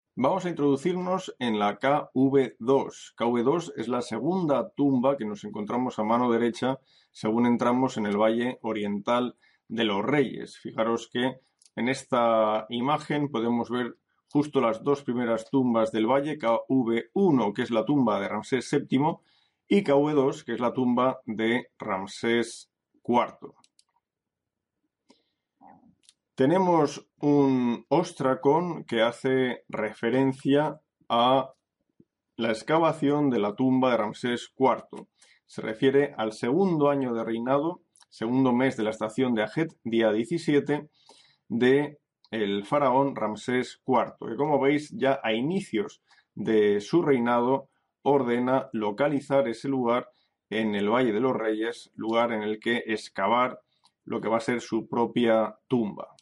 Vamos a introducirnos en la KV2. KV2 es la segunda tumba que nos encontramos a mano derecha según entramos en el Valle Oriental de los Reyes. Fijaros que en esta imagen podemos ver justo las dos primeras tumbas del valle, KV1, que es la tumba de Ramsés VII, y KV2, que es la tumba de Ramsés IV. Tenemos un ostracón que hace referencia a la excavación de la tumba de Ramsés IV. Se refiere al segundo año de reinado, segundo mes de la estación de Ajet, día 17, de el faraón Ramsés IV, que como veis ya a inicios de su reinado ordena localizar ese lugar en el Valle de los Reyes, lugar en el que excavar lo que va a ser su propia tumba.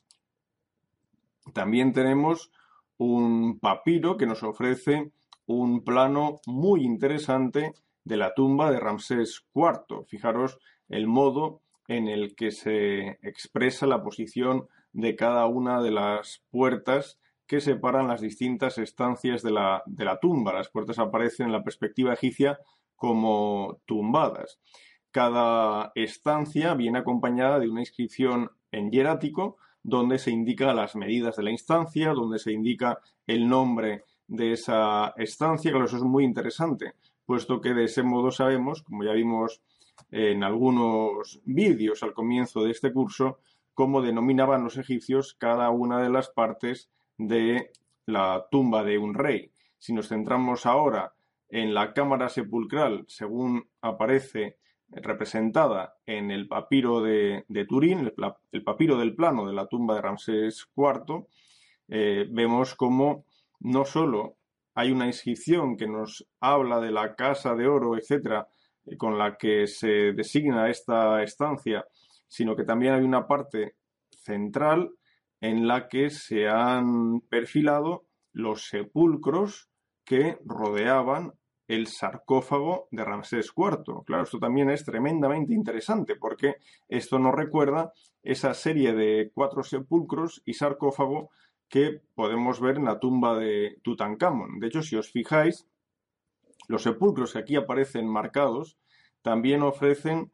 También tenemos un papiro que nos ofrece un plano muy interesante de la tumba de Ramsés IV. Fijaros el modo en el que se expresa la posición de cada una de las puertas que separan las distintas estancias de la tumba. Las puertas aparecen en la perspectiva egipcia como tumbadas. Cada estancia viene acompañada de una inscripción en hierático donde se indican las medidas de la instancia, donde se indica el nombre de esa estancia. Claro, eso es muy interesante, puesto que de ese modo sabemos, como ya vimos en algunos vídeos al comienzo de este curso, cómo denominaban los egipcios cada una de las partes de la tumba de un rey. Si nos centramos ahora en la cámara sepulcral, según aparece representada en el papiro de Turín, el papiro del plano de la tumba de Ramsés IV, vemos como no solo hay una inscripción que nos habla de la casa de oro, etcétera, con la que se designa esta estancia, sino que también hay una parte central en la que se han perfilado los sepulcros que rodeaban el sarcófago de Ramsés IV. Claro, esto también es tremendamente interesante porque esto nos recuerda esa serie de 4 sepulcros y sarcófago que podemos ver en la tumba de Tutankamón. De hecho, si os fijáis, los sepulcros que aquí aparecen marcados también ofrecen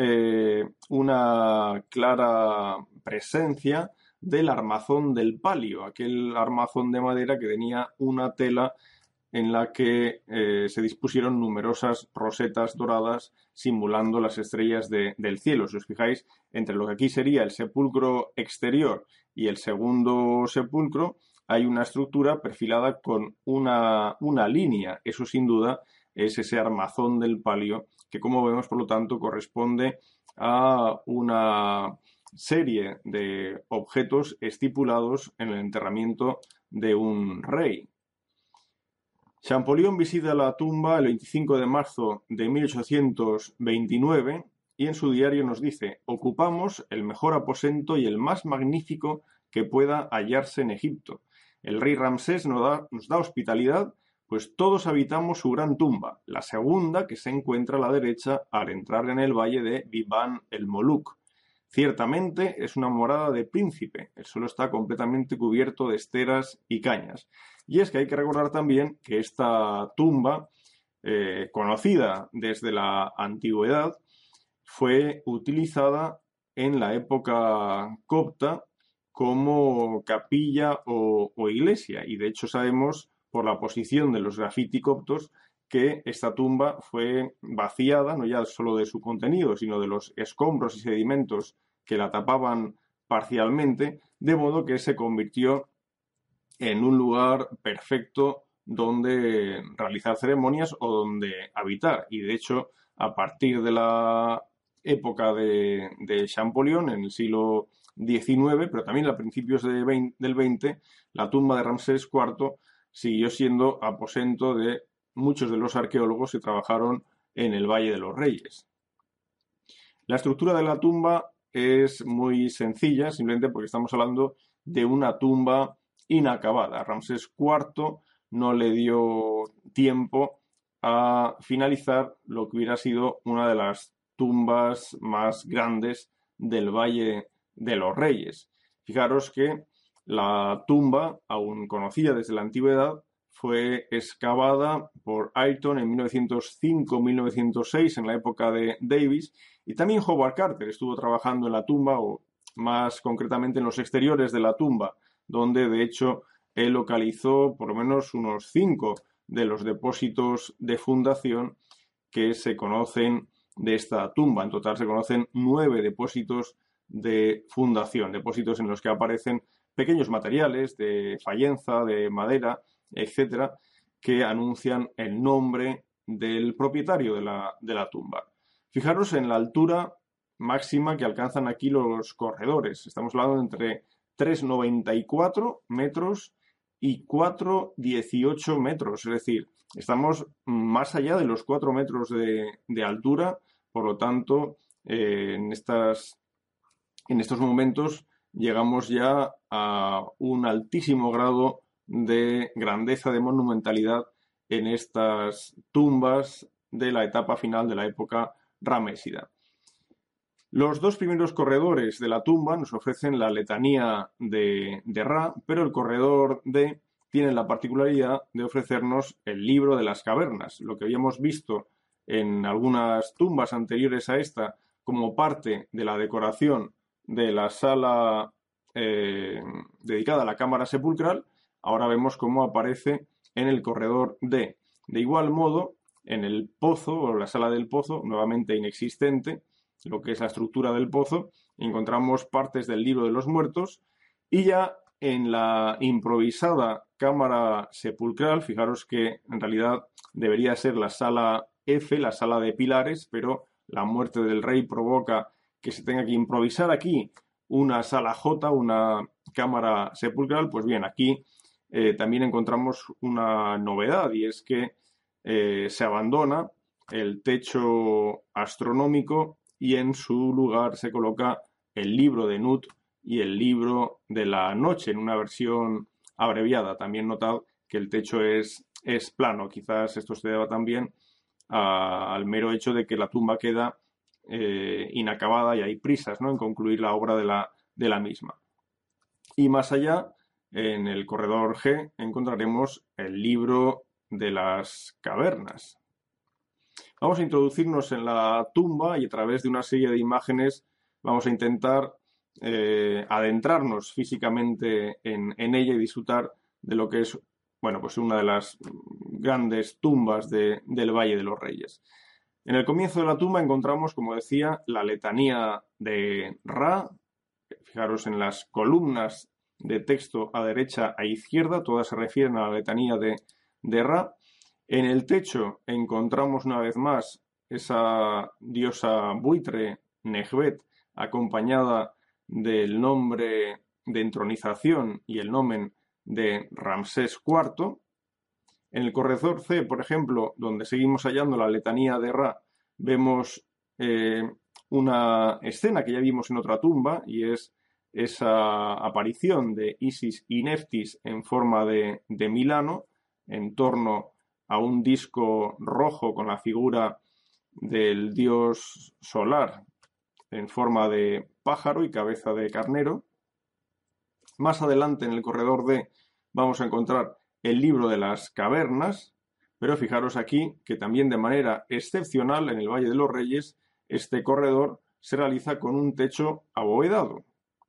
una clara presencia del armazón del palio, aquel armazón de madera que tenía una tela en la que se dispusieron numerosas rosetas doradas simulando las estrellas del cielo. Si os fijáis, entre lo que aquí sería el sepulcro exterior y el segundo sepulcro, hay una estructura perfilada con una línea. Eso sin duda es ese armazón del palio que, como vemos, por lo tanto, corresponde a una serie de objetos estipulados en el enterramiento de un rey. Champollion visita la tumba el 25 de marzo de 1829 y en su diario nos dice: ocupamos el mejor aposento y el más magnífico que pueda hallarse en Egipto. El rey Ramsés nos da hospitalidad, pues todos habitamos su gran tumba, la segunda que se encuentra a la derecha al entrar en el valle de Biban el Moluk. Ciertamente es una morada de príncipe, el suelo está completamente cubierto de esteras y cañas. Y es que hay que recordar también que esta tumba, conocida desde la antigüedad, fue utilizada en la época copta como capilla o iglesia. Y de hecho sabemos por la posición de los grafiti coptos que esta tumba fue vaciada, no ya solo de su contenido, sino de los escombros y sedimentos que la tapaban parcialmente, de modo que se convirtió en un lugar perfecto donde realizar ceremonias o donde habitar. Y de hecho, a partir de la época de Champollion, en el siglo XIX, pero también a principios del XX, la tumba de Ramsés IV siguió siendo aposento de muchos de los arqueólogos que trabajaron en el Valle de los Reyes. La estructura de la tumba es muy sencilla, simplemente porque estamos hablando de una tumba inacabada. Ramsés IV no le dio tiempo a finalizar lo que hubiera sido una de las tumbas más grandes del Valle de los Reyes. Fijaros que La tumba, aún conocida desde la antigüedad, fue excavada por Ayrton en 1905-1906, en la época de Davis, y también Howard Carter estuvo trabajando en la tumba, o más concretamente en los exteriores de la tumba, donde de hecho él localizó por lo menos unos 5 de los depósitos de fundación que se conocen de esta tumba. En total se conocen 9 depósitos de fundación, depósitos en los que aparecen pequeños materiales de fayenza, de madera, etcétera, que anuncian el nombre del propietario de la tumba. Fijaros en la altura máxima que alcanzan aquí los corredores. Estamos hablando entre 3,94 metros y 4,18 metros. Es decir, estamos más allá de los 4 metros de altura. Por lo tanto, en estos momentos llegamos ya a un altísimo grado de grandeza, de monumentalidad en estas tumbas de la etapa final de la época ramésida. Los 2 primeros corredores de la tumba nos ofrecen la letanía de Ra, pero el corredor D tiene la particularidad de ofrecernos el libro de las cavernas. Lo que habíamos visto en algunas tumbas anteriores a esta como parte de la decoración de la sala dedicada a la cámara sepulcral, ahora vemos cómo aparece en el corredor D. De igual modo, en el pozo, o la sala del pozo, nuevamente inexistente, lo que es la estructura del pozo, encontramos partes del libro de los muertos, y ya en la improvisada cámara sepulcral, fijaros que en realidad debería ser la sala F, la sala de pilares, pero la muerte del rey provoca que se tenga que improvisar aquí una sala J, una cámara sepulcral. Pues bien, aquí también encontramos una novedad, y es que se abandona el techo astronómico y en su lugar se coloca el libro de Nut y el libro de la noche en una versión abreviada. También notad que el techo es plano. Quizás esto se deba también al mero hecho de que la tumba queda inacabada y hay prisas, ¿no?, en concluir la obra de la misma. Y más allá, en el corredor G, encontraremos el libro de las cavernas. Vamos a introducirnos en la tumba y a través de una serie de imágenes vamos a intentar adentrarnos físicamente en ella y disfrutar de lo que es, bueno, pues una de las grandes tumbas del Valle de los Reyes. En el comienzo de la tumba encontramos, como decía, la letanía de Ra. Fijaros en las columnas de texto a derecha e izquierda, todas se refieren a la letanía de Ra. En el techo encontramos una vez más esa diosa buitre, Nehbet, acompañada del nombre de entronización y el nomen de Ramsés IV. En el corredor C, por ejemplo, donde seguimos hallando la letanía de Ra, vemos una escena que ya vimos en otra tumba, y es esa aparición de Isis y Neftis en forma de Milano, en torno a un disco rojo con la figura del dios solar en forma de pájaro y cabeza de carnero. Más adelante en el corredor D vamos a encontrar el libro de las cavernas, pero fijaros aquí que también de manera excepcional en el Valle de los Reyes este corredor se realiza con un techo abovedado.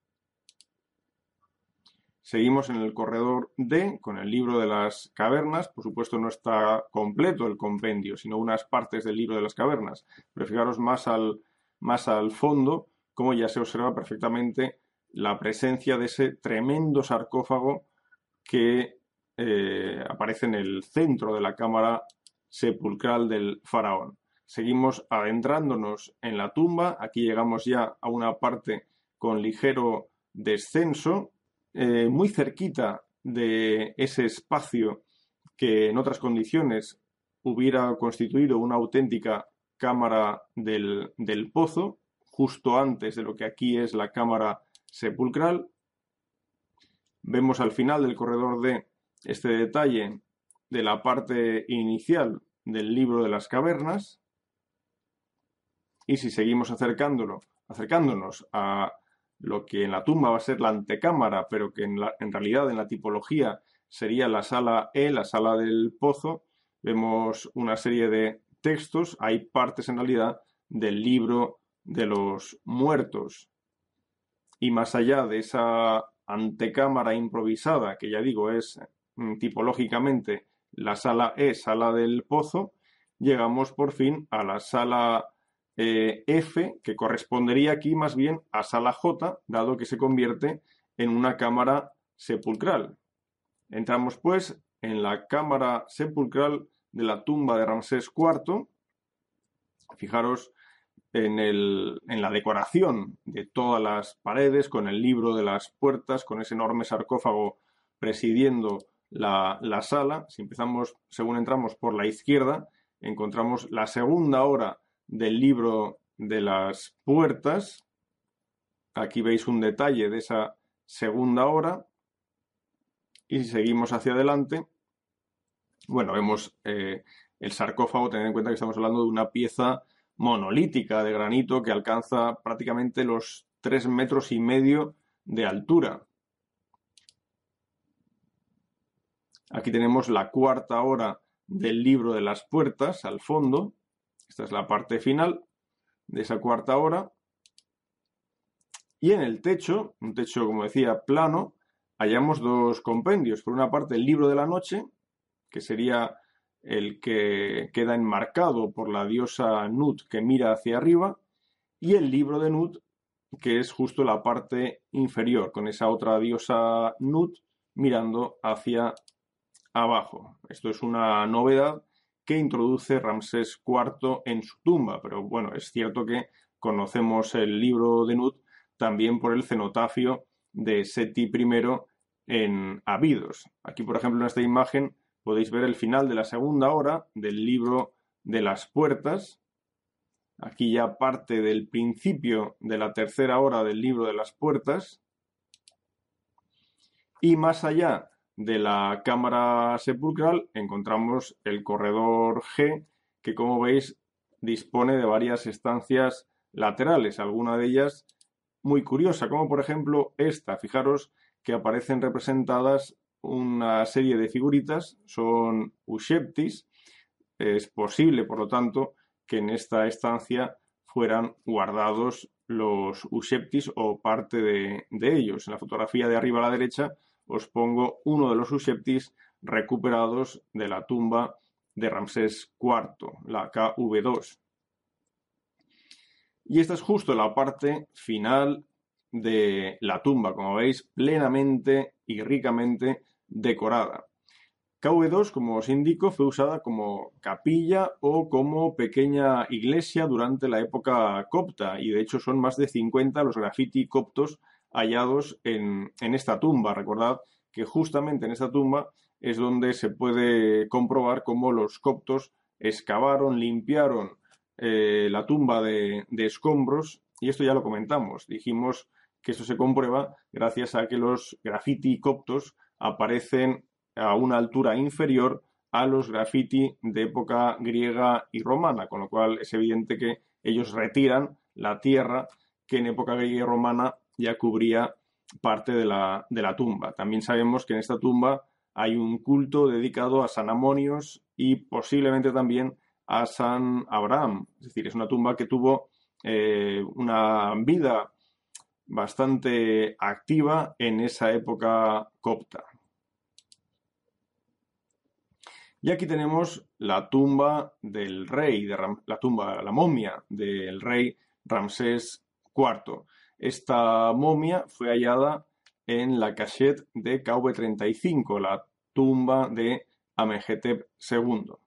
Seguimos en el corredor D con el libro de las cavernas. Por supuesto no está completo el compendio, sino unas partes del libro de las cavernas. Pero fijaros más al fondo, como ya se observa perfectamente la presencia de ese tremendo sarcófago que aparece en el centro de la cámara sepulcral del faraón. Seguimos adentrándonos en la tumba. Aquí llegamos ya a una parte con ligero descenso, muy cerquita de ese espacio que en otras condiciones hubiera constituido una auténtica cámara del pozo, justo antes de lo que aquí es la cámara sepulcral. Vemos al final del corredor D este detalle de la parte inicial del libro de las cavernas, y si seguimos acercándonos a lo que en la tumba va a ser la antecámara, pero que en realidad en la tipología sería la sala E, la sala del pozo, vemos una serie de textos, hay partes en realidad del libro de los muertos. Y más allá de esa antecámara improvisada, que ya digo es tipológicamente la sala E, sala del pozo, llegamos por fin a la sala F, que correspondería aquí más bien a sala J, dado que se convierte en una cámara sepulcral. Entramos pues en la cámara sepulcral de la tumba de Ramsés IV. Fijaros en la decoración de todas las paredes, con el libro de las puertas, con ese enorme sarcófago presidiendo la sala. Si empezamos, según entramos por la izquierda, encontramos la segunda hora del libro de las puertas. Aquí veis un detalle de esa segunda hora. Y si seguimos hacia adelante, bueno, vemos el sarcófago. Tened en cuenta que estamos hablando de una pieza monolítica de granito que alcanza prácticamente los 3,5 metros de altura. Aquí tenemos la cuarta hora del libro de las puertas al fondo. Esta es la parte final de esa cuarta hora. Y en el techo, un techo, como decía, plano, hallamos dos compendios. Por una parte, el libro de la noche, que sería el que queda enmarcado por la diosa Nut que mira hacia arriba, y el libro de Nut, que es justo la parte inferior, con esa otra diosa Nut mirando hacia abajo. Esto es una novedad que introduce Ramsés IV en su tumba, pero bueno, es cierto que conocemos el libro de Nut también por el cenotafio de Seti I en Abidos. Aquí, por ejemplo, en esta imagen podéis ver el final de la segunda hora del libro de las puertas. Aquí ya parte del principio de la tercera hora del libro de las puertas. Y más allá de la cámara sepulcral encontramos el corredor G, que como veis dispone de varias estancias laterales, alguna de ellas muy curiosa, como por ejemplo esta. Fijaros que aparecen representadas una serie de figuritas, son usheptis. Es posible, por lo tanto, que en esta estancia fueran guardados los usheptis o parte de ellos. En la fotografía de arriba a la derecha os pongo uno de los usheptis recuperados de la tumba de Ramsés IV, la KV2. Y esta es justo la parte final de la tumba, como veis, plenamente y ricamente decorada. KV2, como os indico, fue usada como capilla o como pequeña iglesia durante la época copta, y de hecho son más de 50 los graffiti coptos hallados en esta tumba. Recordad que justamente en esta tumba es donde se puede comprobar cómo los coptos excavaron, limpiaron la tumba de escombros, y esto ya lo comentamos. Dijimos que eso se comprueba gracias a que los graffiti coptos aparecen a una altura inferior a los graffiti de época griega y romana, con lo cual es evidente que ellos retiran la tierra que en época griega y romana ya cubría parte de la tumba. También sabemos que en esta tumba hay un culto dedicado a San Amonios y posiblemente también a San Abraham. Es decir, es una tumba que tuvo una vida bastante activa en esa época copta. Y aquí tenemos la tumba del rey, la momia del rey Ramsés IV. Esta momia fue hallada en la cachette de KV35, la tumba de Amenhotep II.